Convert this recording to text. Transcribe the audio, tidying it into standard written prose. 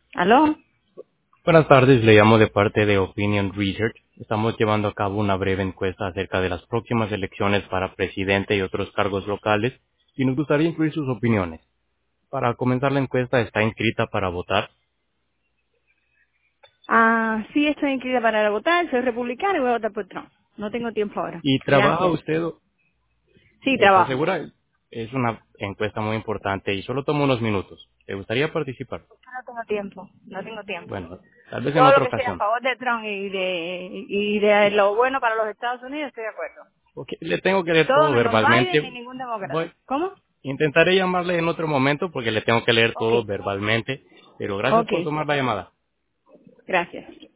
¿Aló? Buenas tardes, le llamo de parte de Opinion Research. Estamos llevando a cabo una breve encuesta acerca de las próximas elecciones para presidente y otros cargos locales y nos gustaría incluir sus opiniones. Para comenzar la encuesta, ¿está inscrita para votar? Ah, sí, estoy inscrita para votar, soy republicana y voy a votar por Trump. No tengo tiempo ahora. ¿Y trabaja Gracias. usted? Sí, ¿Está trabajo. segura? Es una encuesta muy importante y solo toma unos minutos. ¿Le gustaría participar? No tengo tiempo, no tengo tiempo. Bueno, tal vez en Todo lo otra que sea a ocasión. favor de Trump y de lo bueno para los Estados Unidos estoy de acuerdo. Ok, le tengo que leer Todo todo menos Biden ni verbalmente. ningún Voy, demócrata. ¿Cómo? intentaré llamarle en otro momento porque le tengo que leer Ok. todo verbalmente, pero gracias Ok. por tomar la llamada. Gracias.